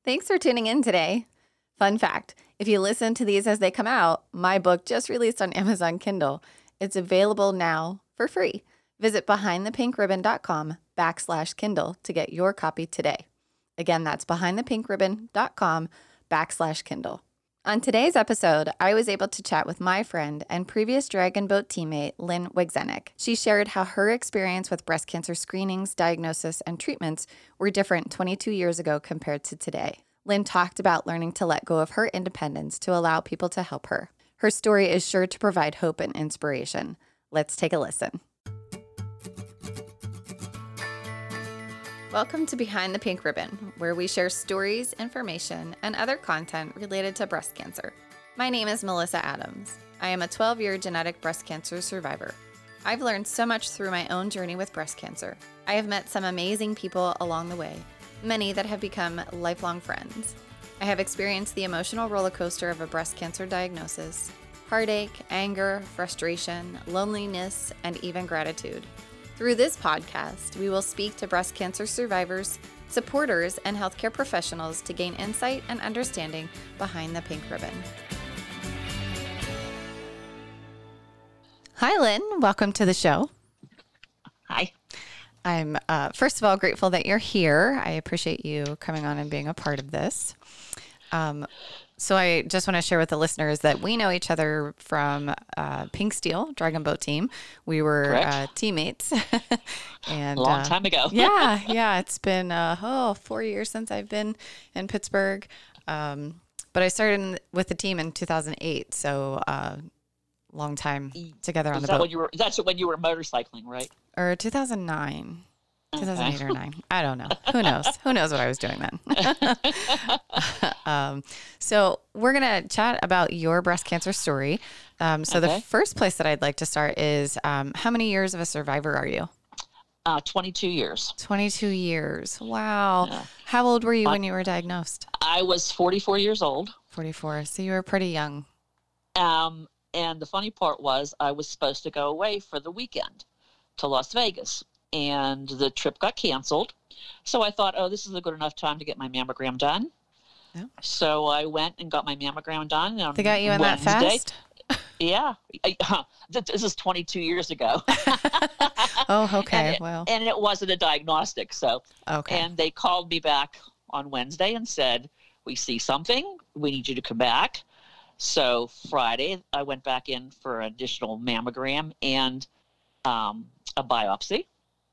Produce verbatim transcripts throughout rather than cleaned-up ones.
Thanks for tuning in today. Fun fact, if you listen to these as they come out, my book just released on Amazon Kindle. It's available now for free. Visit behindthepink.ribbon.com backslash Kindle to get your copy today. Again, that's behindthepink.ribbon.com backslash Kindle. On today's episode, I was able to chat with my friend and previous Dragon Boat teammate, Lynn Wigzenik. She shared how her experience with breast cancer screenings, diagnosis, and treatments were different twenty-two years ago compared to today. Lynn talked about learning to let go of her independence to allow people to help her. Her story is sure to provide hope and inspiration. Let's take a listen. Welcome to Behind the Pink Ribbon, where we share stories, information, and other content related to breast cancer. My name is Melissa Adams. I am a twelve-year genetic breast cancer survivor. I've learned so much through my own journey with breast cancer. I have met some amazing people along the way, many that have become lifelong friends. I have experienced the emotional roller coaster of a breast cancer diagnosis, heartache, anger, frustration, loneliness, and even gratitude. Through this podcast, we will speak to breast cancer survivors, supporters, and healthcare professionals to gain insight and understanding behind the pink ribbon. Hi, Lynn. Welcome to the show. Hi. I'm, uh, first of all, grateful that you're here. I appreciate you coming on and being a part of this. Um, so I just want to share with the listeners that we know each other from uh, Pink Steel, Dragon Boat team. We were uh, teammates. and A long uh, time ago. yeah, yeah. It's been, uh, oh, four years since I've been in Pittsburgh. Um, but I started in, with the team in two thousand eight. So uh, long time together on Is the that boat. When you were, that's when you were motorcycling, right? Or two thousand nine. Okay. two thousand eight or nine. I don't know. Who knows? Who knows what I was doing then? um, so we're going to chat about your breast cancer story. Um, so Okay. the first place that I'd like to start is um, how many years of a survivor are you? Uh, twenty-two years. twenty-two years. Wow. Yeah. How old were you I- when you were diagnosed? I was forty-four years old. forty-four. So you were pretty young. Um, and the funny part was I was supposed to go away for the weekend to Las Vegas. And the trip got canceled. So I thought, oh, this is a good enough time to get my mammogram done. Yeah. So I went and got my mammogram done. On They got you in that Wednesday. fast? Yeah. I, uh, this is twenty-two years ago. Oh, okay. And it, Well, and it wasn't a diagnostic. So, okay. and they called me back on Wednesday and said, we see something. We need you to come back. So Friday, I went back in for an additional mammogram and um, a biopsy.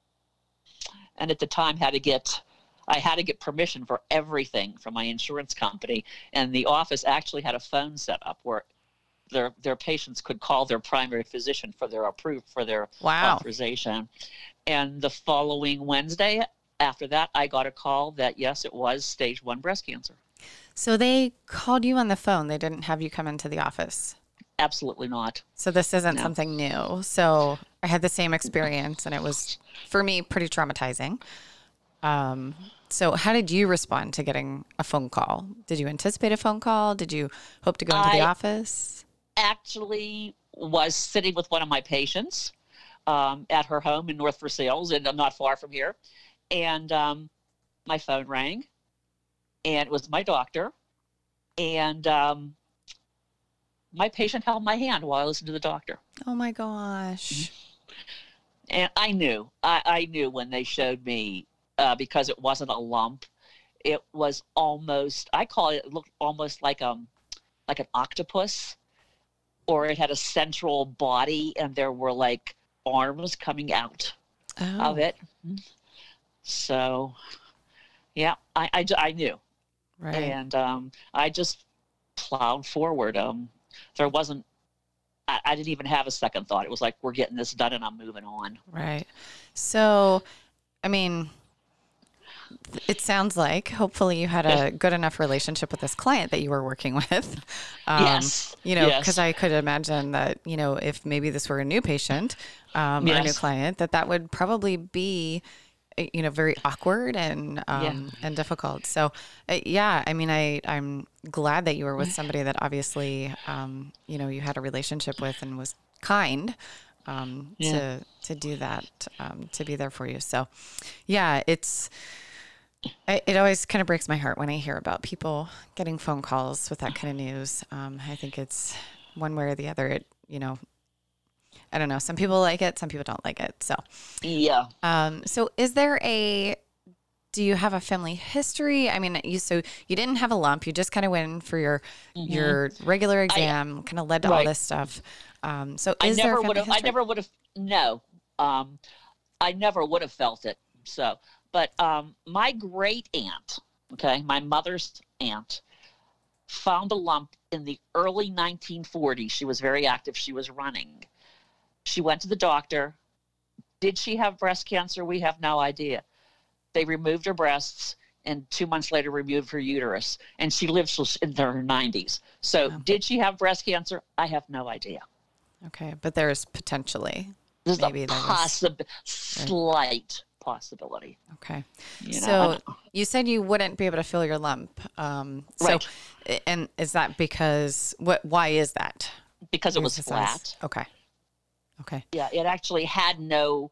And at the time had to get, I had to get permission for everything from my insurance company. And the office actually had a phone set up where their their patients could call their primary physician for their approved for their Wow. authorization. And the following Wednesday after that, I got a call that yes, it was stage one breast cancer. So they called you on the phone. They didn't have you come into the office. Absolutely not. So this isn't No. something new. So I had the same experience, and it was, for me, pretty traumatizing. Um, so how did you respond to getting a phone call? Did you anticipate a phone call? Did you hope to go into the I- office? Actually was sitting with one of my patients um, at her home in North Versailles, and I'm not far from here. And um, my phone rang, and it was my doctor. And um, my patient held my hand while I listened to the doctor. Oh, my gosh. And I knew, I, I knew when they showed me, uh, because it wasn't a lump, it was almost, I call it, it looked almost like um, like an octopus, or it had a central body and there were like arms coming out Oh, of it. So, yeah, I, I, I knew. right. And um, I just plowed forward. Um, there wasn't, I, I didn't even have a second thought. It was like, we're getting this done and I'm moving on. Right. So, I mean, it sounds like hopefully you had a good enough relationship with this client that you were working with. Um, Yes. You know, Yes. because I could imagine that, you know, if maybe this were a new patient um, or a new Yes. client, that that would probably be, uh, you know, very awkward and um, Yeah. and difficult. So, uh, yeah, I mean, I, I'm glad that you were with somebody that obviously, um, you know, you had a relationship with and was kind um, Yeah. to to do that, um, to be there for you. So, yeah, it's I, it always kind of breaks my heart when I hear about people getting phone calls with that kind of news. Um, I think it's one way or the other. It, you know, I don't know. Some people like it, some people don't like it. So, Yeah. um, so is there a, do you have a family history? I mean, you, so you didn't have a lump, you just kind of went in for your, Mm-hmm. your regular exam, kind of led to all right. this stuff. Um, so I is there a never family would have. I history? never would have. No, um, I never would have felt it. So, but um, my great aunt, okay, my mother's aunt, found a lump in the early nineteen forties. She was very active. She was running. She went to the doctor. Did she have breast cancer? We have no idea. They removed her breasts, and two months later removed her uterus, and she lived till in her nineties. So, Oh. did she have breast cancer? I have no idea. Okay. But there's potentially, There's maybe a there was, possible, slight possibility. okay. You know? So And- you said you wouldn't be able to feel your lump. Um, so, Right. and is that because, what, why is that? because it was Here's the size. flat. Okay. Okay. Yeah, it actually had no.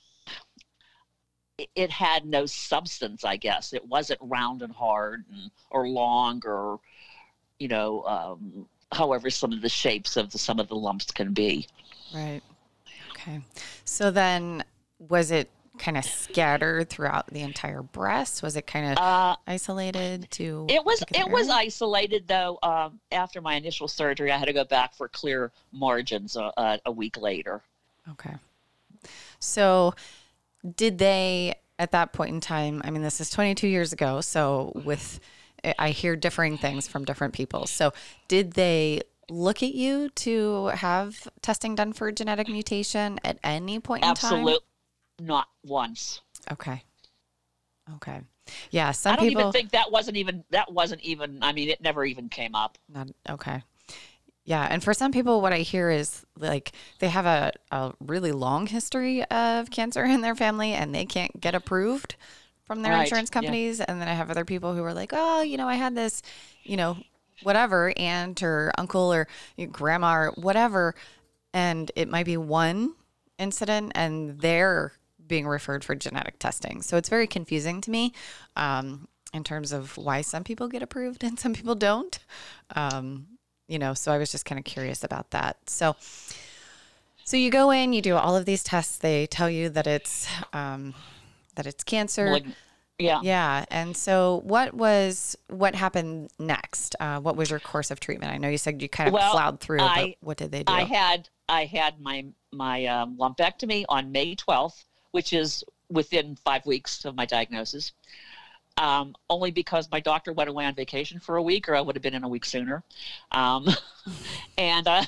it- It had no substance, I guess. It wasn't round and hard and, or long or, you know, um, however some of the shapes of the, some of the lumps can be. Right. Okay. So then was it kind of scattered throughout the entire breast? Was it kind of Uh, isolated to? It was particular it was area? isolated though. Um, after my initial surgery, I had to go back for clear margins a, a, a week later. Okay. So did they, at that point in time, I mean, this is twenty-two years ago. So with, I hear differing things from different people. So did they look at you to have testing done for genetic mutation at any point in time? Absolute, not once. Okay. Okay. Yeah. Some I don't people. even think that wasn't even that wasn't even. I mean, it never even came up. Not okay. Yeah, and for some people, what I hear is like they have a, a really long history of cancer in their family, and they can't get approved from their Right, insurance yeah. companies. And then I have other people who are like, oh, you know, I had this, you know, whatever aunt or uncle or grandma or whatever, and it might be one incident, and they're being referred for genetic testing. So it's very confusing to me. Um, in terms of why some people get approved and some people don't. Um, you know, so I was just kind of curious about that. So, so you go in, you do all of these tests. They tell you that it's, um, that it's cancer. Like, yeah. Yeah. And so what was, what happened next? Uh, what was your course of treatment? I know you said you kind of Well, plowed through, I- but what did they do? I had I had my my um, lumpectomy on May twelfth, which is within five weeks of my diagnosis. Um, only because my doctor went away on vacation for a week, or I would have been in a week sooner. Um, and uh,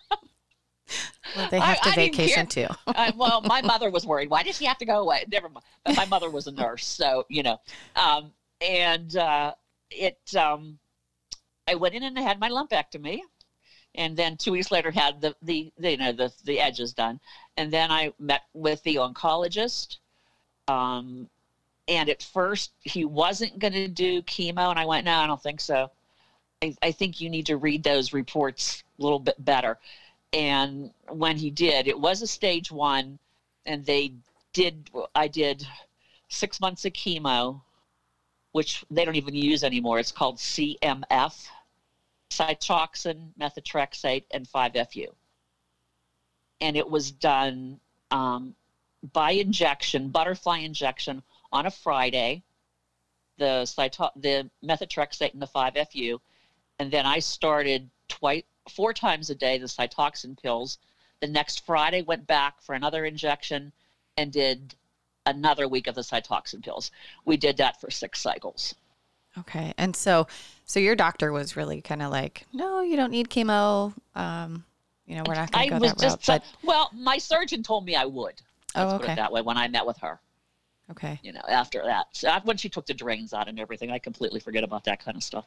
Well, they have I- to I didn't vacation too. I, well, my mother was worried. Why did she have to go away? Never mind. But my mother was a nurse, so you know. Um, and uh, it, um, I went in and I had my lumpectomy, and then two weeks later had the the, the you know the the edges done, and then I met with the oncologist. Um, and at first he wasn't going to do chemo, and I went, no, I don't think so. I, I think you need to read those reports a little bit better. And when he did, it was a stage one, and they did, I did six months of chemo, which they don't even use anymore. It's called C M F, Cytoxan, methotrexate, and five F U. And it was done um, by injection, butterfly injection on a Friday, the cyto- the methotrexate and the five F U. And then I started twice, four times a day, the Cytoxan pills. The next Friday went back for another injection and did another week of the Cytoxan pills. We did that for six cycles. Okay. And so, so your doctor was really kind of like, no, you don't need chemo. Um, you know, we're not going I to go was that just, route. But well, my surgeon told me I would. Let's oh, put okay. it that way when I met with her, Okay. you know, after that. So after, when she took the drains out and everything, I completely forget about that kind of stuff.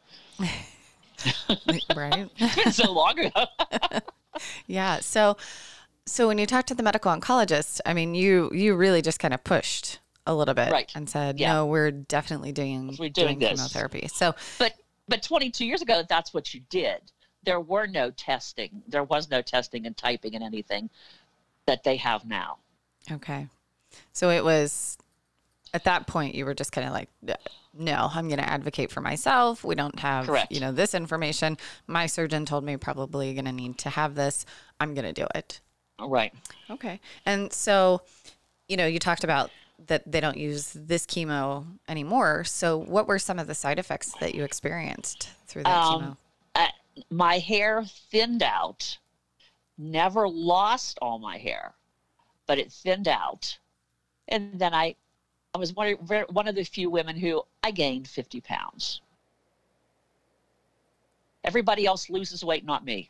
Right. It's been so long ago. Yeah. So, so when you talked to the medical oncologist, I mean, you, you really just kind of pushed a little bit Right. and said, Yeah. no, we're definitely doing, We're doing this. chemotherapy. So, But but twenty-two years ago, that's what you did. There were no testing. There was no testing and typing and anything that they have now. okay. So it was, at that point you were just kind of like, no, I'm going to advocate for myself. We don't have, Correct. you know, this information. My surgeon told me probably going to need to have this. I'm going to do it. Right. Okay. And so, you know, you talked about that they don't use this chemo anymore. So what were some of the side effects that you experienced through that Um, chemo? uh, my hair thinned out. Never lost all my hair, but it thinned out. And then I, I was one of, one of the few women who I gained fifty pounds. Everybody else loses weight, not me.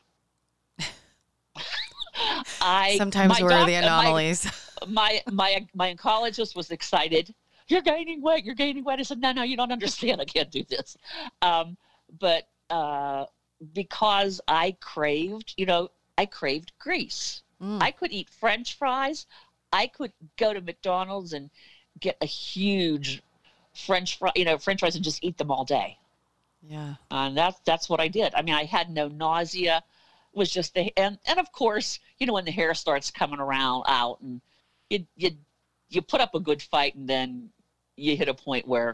I Sometimes my we're doc- the anomalies. My, my my my oncologist was excited. You're gaining weight. You're gaining weight. I said, no, no, you don't understand. I can't do this. Um, but uh, because I craved, you know, I craved grease. Mm. I could eat French fries. I could go to McDonald's and get a huge French fry, you know, French fries and just eat them all day. Yeah. And that's that's what I did. I mean, I had no nausea. It was just the and and of course, you know, when the hair starts coming around out, and you you you put up a good fight, and then you hit a point where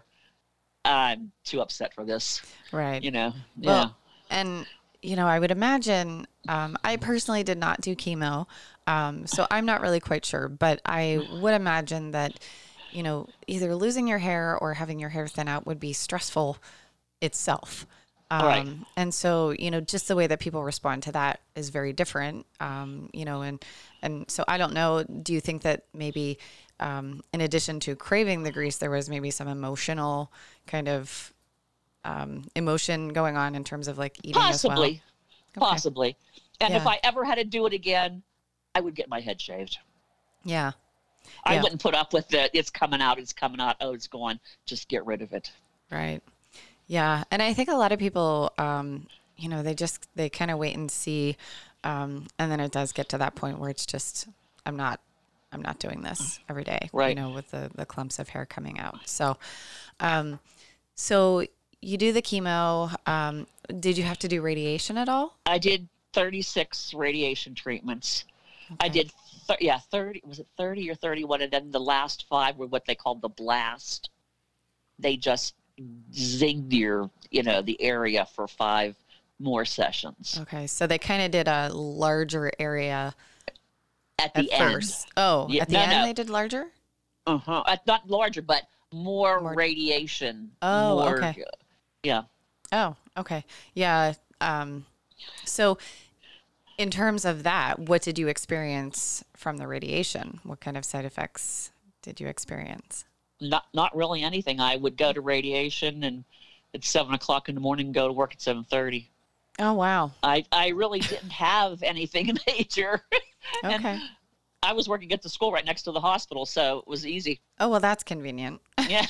I'm too upset for this. Right. You know. Well, yeah. And, you know, I would imagine, um, I personally did not do chemo. Um, so I'm not really quite sure, but I would imagine that, you know, either losing your hair or having your hair thin out would be stressful itself. Um, Right. And so, you know, just the way that people respond to that is very different. Um, you know, and, and so I don't know, do you think that maybe, um, in addition to craving the grease, there was maybe some emotional kind of, um, emotion going on in terms of like eating Possibly. as well? Okay. Possibly. And if Yeah. I ever had to do it again, I would get my head shaved. Yeah. I Yeah. wouldn't put up with it. It's coming out. It's coming out. Oh, it's gone. Just get rid of it. Right. Yeah. And I think a lot of people, um, you know, they just, they kind of wait and see. Um, and then it does get to that point where it's just, I'm not, I'm not doing this every day, Right. you know, with the, the clumps of hair coming out. So, um, so you do the chemo. Um, did you have to do radiation at all? I did thirty-six radiation treatments. I Okay. did, th- yeah, thirty, was it thirty or thirty-one? And then the last five were what they called the blast. They just zinged your, you know, the area for five more sessions Okay. So they kind of did a larger area at at the end. first. Oh, Yeah, at the no, end no. they did larger? Uh-huh. Uh, Not larger, but more, More- radiation. Oh, more, okay. Yeah. Oh, okay. Yeah. Um, so in terms of that, what did you experience from the radiation? What kind of side effects did you experience? Not not really anything. I would go to radiation and at seven o'clock in the morning go to work at seven thirty. Oh, wow. I, I really didn't have anything major. And Okay. I was working at the school right next to the hospital, so it was easy. Oh, well, that's convenient. Yeah.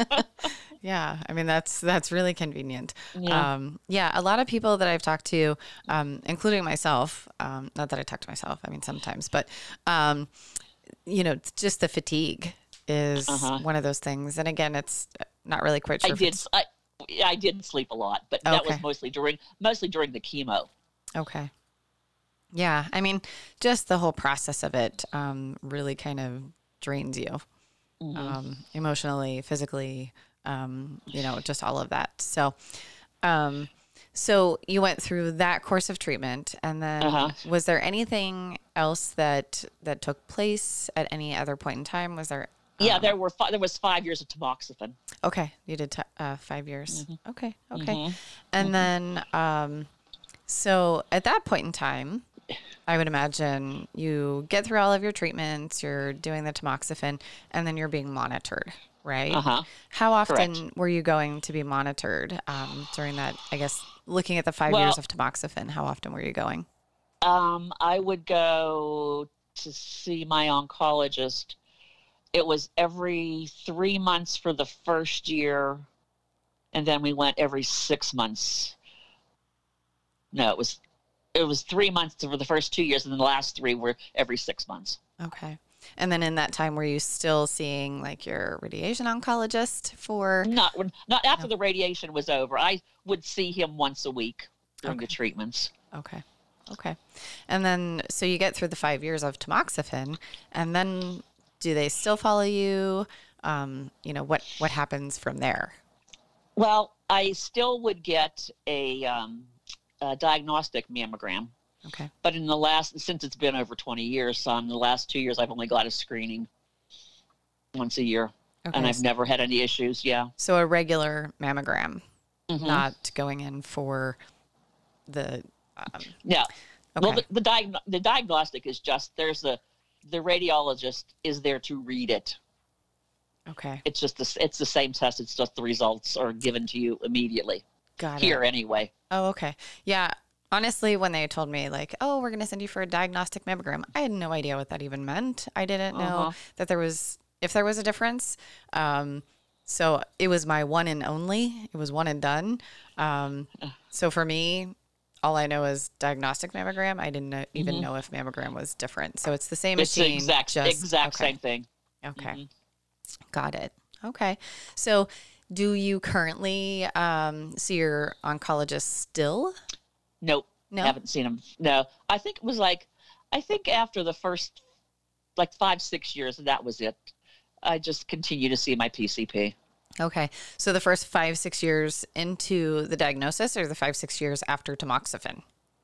Yeah. I mean, that's, that's really convenient. Yeah. Um, yeah. A lot of people that I've talked to, um, including myself, um, not that I talk to myself, I mean, sometimes, but, um, you know, it's just the fatigue is Uh-huh. one of those things. And again, it's not really quite sure. I if did it's- I, I did sleep a lot, but that was Okay. mostly during mostly during the chemo. Okay. Yeah. I mean, just the whole process of it um, really kind of drains you Mhm. um, emotionally, physically, um, you know, just all of that. So, um, so you went through that course of treatment, and then Uh-huh. was there anything else that that took place at any other point in time? Was there? Yeah, um, there were fi- there was five years of tamoxifen. Okay, you did t- uh, five years. Okay, okay, Mhm. and then um, so at that point in time, I would imagine you get through all of your treatments, you're doing the tamoxifen, and then you're being monitored, right? Uh-huh. How often Correct. were you going to be monitored um, during that? I guess looking at the five Well- years of tamoxifen, how often were you going? Um, I would go to see my oncologist. It was every three months for the first year, and then we went every six months. No, it was it was three months for the first two years, and then the last three were every six months. Okay. And then in that time, were you still seeing like your radiation oncologist for? Not when- not after the radiation was over. I would see him once a week during the Okay. treatments. Okay. Okay. And then, so you get through the five years of tamoxifen, and then do they still follow you um, you know, what, what happens from there? Well, I still would get a, um, a diagnostic mammogram. Okay. But in the last, since it's been over twenty years, so in the last two years, I've only got a screening once a year. Okay. And I've never had any issues. Yeah. So a regular mammogram, Mm-hmm. not going in for the, um, Yeah. okay. Well, the, the, diag- the diagnostic is just, there's a, the radiologist is there to read it. Okay. It's just, the, it's the same test. It's just the results are given to you immediately. Got Here it. anyway. Oh, okay. Yeah. Honestly, when they told me like, oh, we're going to send you for a diagnostic mammogram, I had no idea what that even meant. I didn't know Uh-huh. that there was, if there was a difference. Um, so it was my one and only, it was one and done. Um, so for me, all I know is diagnostic mammogram. I didn't know, even Mhm. know if mammogram was different. So it's the same It's the machine. exact, just, exact okay. same thing. Okay. Mhm. Got it. Okay. So do you currently um, see your oncologist still? Nope. No? Haven't seen him. No. I think it was like, I think after the first like five, six years, that was it. I just continue to see my P C P. Okay. So the first five, six years into the diagnosis or the five, six years after tamoxifen?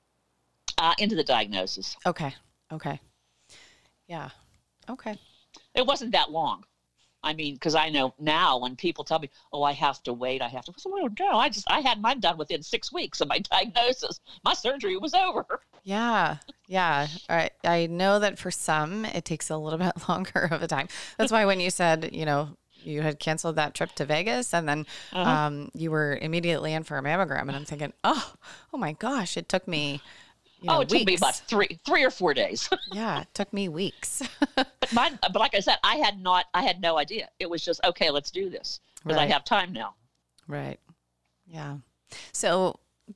Uh, into the diagnosis. Okay. Okay. Yeah. Okay. It wasn't that long. I mean, because I know now when people tell me, "Oh, I have to wait, I have to," I said, "Well, no, I just I had mine done within six weeks of my diagnosis. My surgery was over." Yeah. Yeah. All right. I know that for some, it takes a little bit longer of a time. That's why when you said, you know, you had canceled that trip to Vegas and then Uh-huh. um, you were immediately in for a mammogram, and I'm thinking, oh, oh my gosh, it took me, you know, oh, it took me weeks. about three, three or four days. Yeah, it took me weeks. But mine, but like I said, I had not, I had no idea. It was just, okay, let's do this because Right. I have time now. Right. Yeah. So,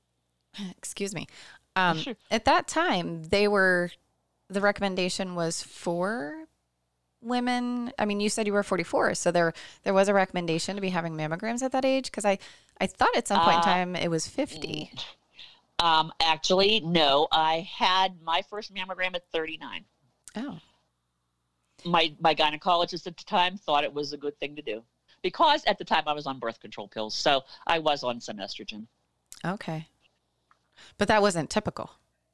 excuse me. Um, Sure. At that time, they were, the recommendation was for women. I mean, you said you were forty-four, so there there was a recommendation to be having mammograms at that age, because I, I thought at some point in Uh, time it was fifty. Um, actually, no, I had my first mammogram at thirty-nine. Oh, My, my gynecologist at the time thought it was a good thing to do because at the time I was on birth control pills. So I was on some estrogen. okay. But that wasn't typical.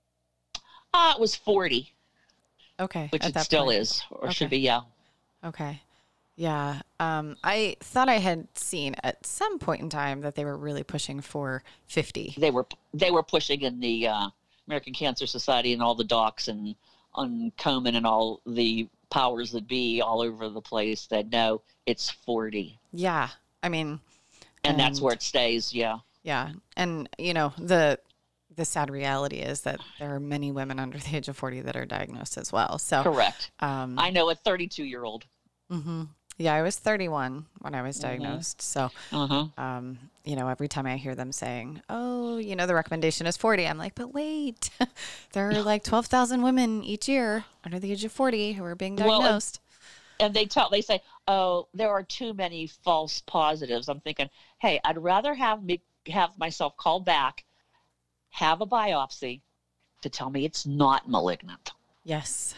Uh, it was forty, Okay. which at it that still point. is, or Okay. should be, yeah. Okay. Yeah. Um, I thought I had seen at some point in time that they were really pushing for fifty. They were they were pushing in the uh, American Cancer Society and all the docs and on Komen and all the powers that be all over the place that no, it's forty, Yeah. I mean, and that's And- where it stays. Yeah, yeah. And, you know, the the sad reality is that there are many women under the age of forty that are diagnosed as well. So, correct. um, I know a thirty-two year old. mhm. Yeah, I was thirty-one when I was Mhm. diagnosed. So, Uh-huh. um, you know, every time I hear them saying, oh, you know, the recommendation is forty, I'm like, but wait, there are like twelve thousand women each year under the age of forty who are being Well, and- diagnosed. And they tell they say, oh, there are too many false positives. I'm thinking, hey, I'd rather have me have myself called back, have a biopsy to tell me it's not malignant. Yes.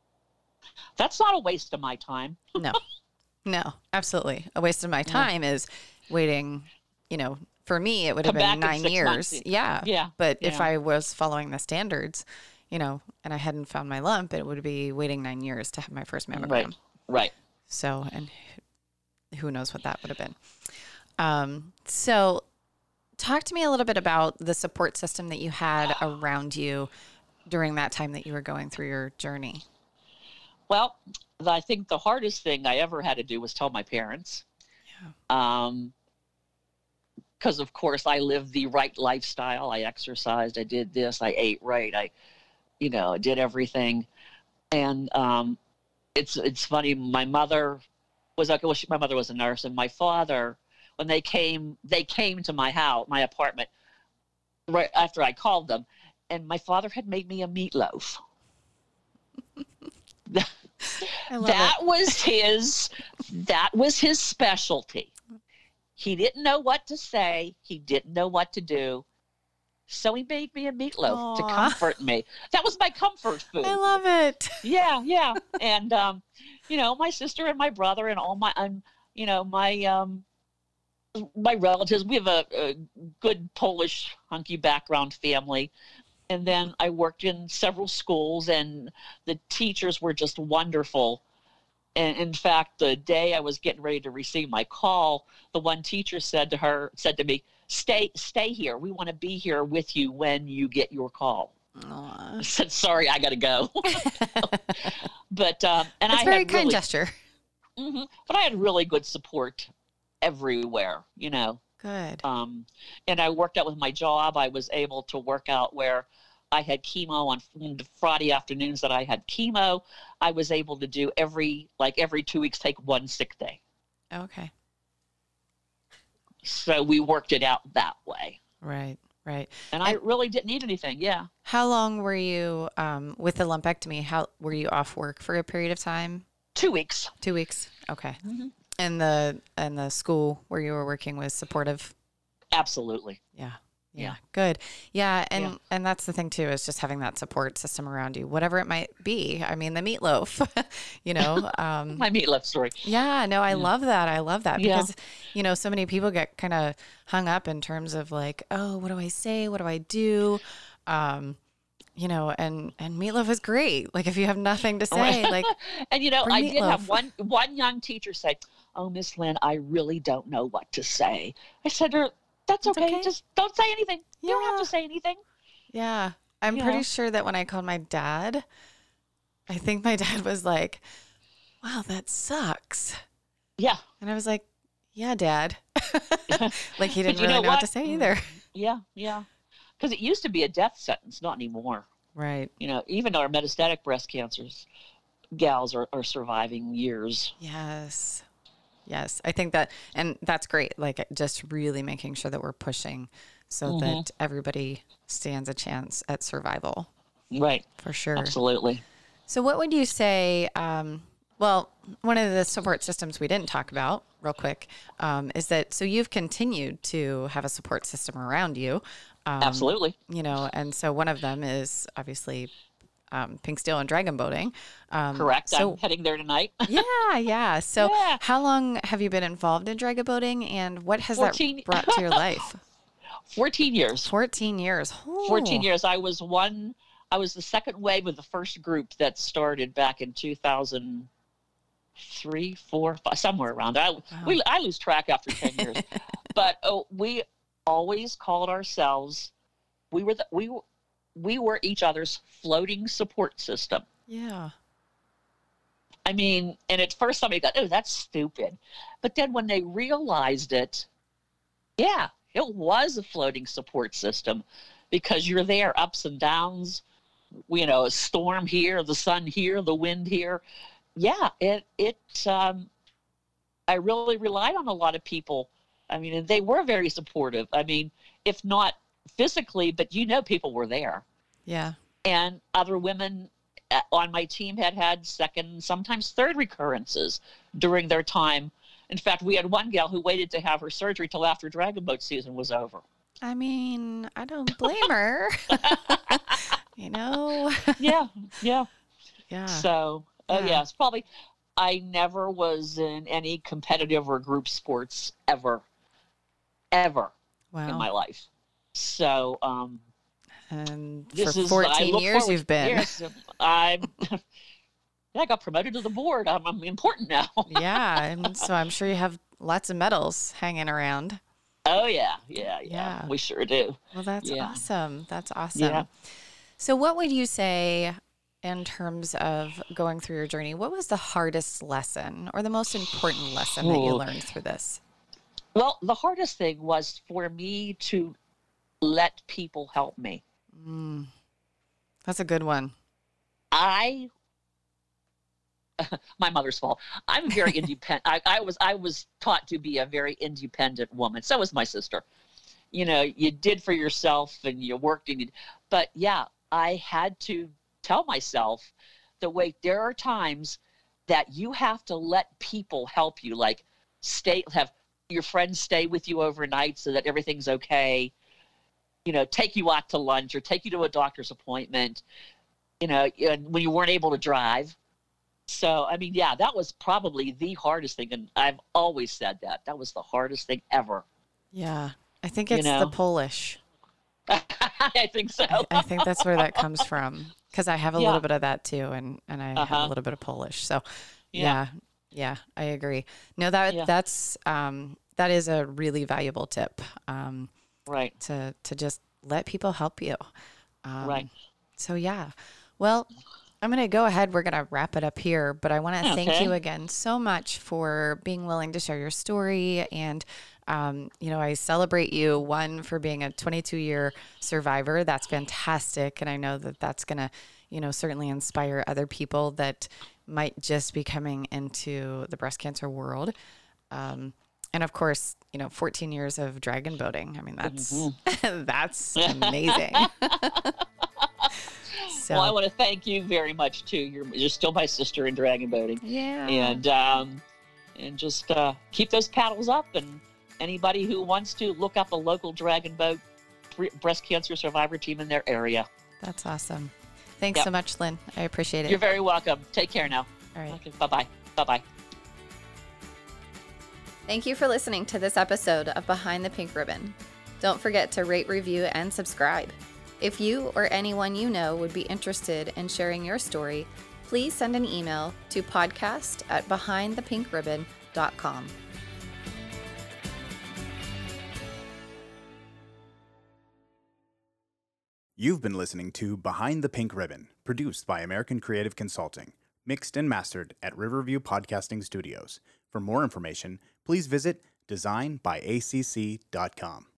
That's not a waste of my time. No, no, absolutely. A waste of my time is waiting, you know, for me, it would have Come back been in nine six years. months. Yeah. Yeah. But if yeah. I was following the standards, you know, and I hadn't found my lump, it would be waiting nine years to have my first mammogram. Right. Right. So, and who- who knows what that would have been. Um, so talk to me a little bit about the support system that you had around you during that time that you were going through your journey. Well, I think the hardest thing I ever had to do was tell my parents. Yeah. Um, because of course I lived the right lifestyle. I exercised. I did this. I ate right. I, you know, did everything. And um, it's it's funny. My mother was like, well, she, my mother was a nurse, and my father, when they came, they came to my house, my apartment, right after I called them, and my father had made me a meatloaf. I love that it. was his that was his specialty. He didn't know what to say, he didn't know what to do, so he made me a meatloaf to Aw. comfort me. That was my comfort food. I love it. Yeah, yeah. And um you know, my sister and my brother and all my um, you know, my um, my relatives, we have a, a good Polish hunky background family. And then I worked in several schools, and the teachers were just wonderful. And in fact, the day I was getting ready to receive my call, the one teacher said to her, said to me, stay, stay here. We want to be here with you when you get your call. Aww. I said, sorry, I got to go. But, um, and That's I a very had kind really, gesture. Mm-hmm, but I had really good support everywhere, you know. Good. Um, and I worked out with my job. I was able to work out where I had chemo on Friday afternoons that I had chemo. I was able to do every, like every two weeks, take one sick day. Okay. So we worked it out that way. Right, right. And I really didn't need anything. Yeah. How long were you, um, with the lumpectomy, how were you off work for a period of time? Two weeks. Two weeks. Okay. Mm-hmm. And the, and the school where you were working was supportive? Absolutely. Yeah. Yeah, Yeah. good. Yeah, and Yeah. and that's the thing too, is just having that support system around you, whatever it might be. I mean, the meatloaf, you know. Um, My meatloaf story. yeah, no, I Yeah. love that. I love that Yeah. because, you know, so many people get kind of hung up in terms of like, oh, what do I say? What do I do? Um, you know, and and meatloaf is great. Like if you have nothing to say, like, And you know, bring I did have meatloaf. one one young teacher say, "Oh, Miss Lynn, I really don't know what to say." I said to her, "That's That's okay. okay. Just don't say anything. You don't have Yeah. to say anything." Yeah. I'm Yeah. pretty sure that when I called my dad, I think my dad was like, wow, that sucks. Yeah. And I was like, yeah, Dad. Like he But didn't you really know know what to what? say either. Yeah, yeah. Because it used to be a death sentence, not anymore. Right. You know, even our metastatic breast cancers, gals are, are surviving years. Yes. Yes. I think that, and that's great. Like just really making sure that we're pushing so Mhm. that everybody stands a chance at survival Right. for sure. Absolutely. So what would you say, um, well, one of the support systems we didn't talk about real quick um, is that, so you've continued to have a support system around you. Um, Absolutely. You know, and so one of them is obviously um, Pink Steel and Dragon Boating. Um, Correct. So I'm heading there tonight. yeah, yeah. So Yeah. how long have you been involved in Dragon Boating and what has fourteen that brought to your life? fourteen years. fourteen years. fourteen Ooh. years. I was one, I was the second wave of the first group that started back in two thousand three, four, five, somewhere around there. I, Wow. we, I lose track after ten years. But oh, we always called ourselves, we were, the, we, were- we were each other's floating support system. Yeah. I mean, and at first somebody thought, oh, that's stupid. But then when they realized it, yeah, it was a floating support system because you're there, ups and downs, you know, a storm here, the sun here, the wind here. Yeah, it, it, um, I really relied on a lot of people. I mean, and they were very supportive. I mean, if not physically, but you know, people were there. Yeah. And other women uh, on my team had had second, sometimes third recurrences during their time. In fact, we had one gal who waited to have her surgery till after Dragon Boat season was over. I mean, I don't blame her. You know? Yeah, yeah. Yeah. So, oh Yeah. yes, probably. I never was in any competitive or group sports ever, ever in Wow. my life. So, um, And for this is I fourteen look years forward- you've been. Yes, I'm. Yeah, I got promoted to the board. I'm, I'm important now. Yeah. And so I'm sure you have lots of medals hanging around. Oh yeah, yeah, yeah, Yeah. We sure do. Well, that's Yeah. awesome. That's awesome. Yeah. So what would you say in terms of going through your journey? What was the hardest lesson or the most important lesson that you Ooh. learned through this? Well, the hardest thing was for me to let people help me. Mm, that's a good one. I, my mother's fault. I'm very independent. I, I was I was taught to be a very independent woman. So was my sister. You know, you did for yourself and you worked and you, but yeah, I had to tell myself that wait, there are times that you have to let people help you, like stay, have your friends stay with you overnight so that everything's okay. You know, take you out to lunch or take you to a doctor's appointment. You know, and when you weren't able to drive, So, I mean, yeah, that was probably the hardest thing. And I've always said that. That was the hardest thing ever. Yeah. I think You it's know? the Polish. I think so. I, I think that's where that comes from, because I have a Yeah. little bit of that too, and, and I have Uh-huh. a little bit of Polish. So, Yeah. yeah, yeah, I agree. No, that Yeah. that's um, that is a really valuable tip, um, Right. to to just let people help you. Um, Right. So yeah, well, I'm going to go ahead. We're going to wrap it up here, but I want to thank Okay. you again so much for being willing to share your story. And, um, you know, I celebrate you, one, for being a twenty-two year survivor. That's fantastic. And I know that that's going to, you know, certainly inspire other people that might just be coming into the breast cancer world. Um, and of course, you know, fourteen years of dragon boating. I mean, that's, Mm-hmm. that's amazing. So, Well, I want to thank you very much too. You're, you're still my sister in dragon boating, yeah. and um, and just uh, keep those paddles up. And anybody who wants to, look up a local dragon boat breast cancer survivor team in their area. That's awesome. Thanks Yep. so much, Lynn. I appreciate it. You're very welcome. Take care now. All right. Okay. Bye bye. Bye bye. Thank you for listening to this episode of Behind the Pink Ribbon. Don't forget to rate, review, and subscribe. If you or anyone you know would be interested in sharing your story, please send an email to podcast at behind the pink ribbon dot com. You've been listening to Behind the Pink Ribbon, produced by American Creative Consulting, mixed and mastered at Riverview Podcasting Studios. For more information, please visit design by A C C dot com.